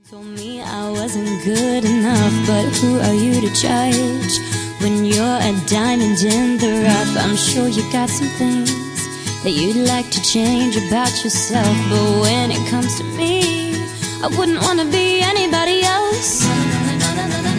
Told me I wasn't good enough, but who are you to judge? When you're a diamond in the rough, I'm sure you got some things that you'd like to change about yourself. But when it comes to me, I wouldn't want to be anybody else.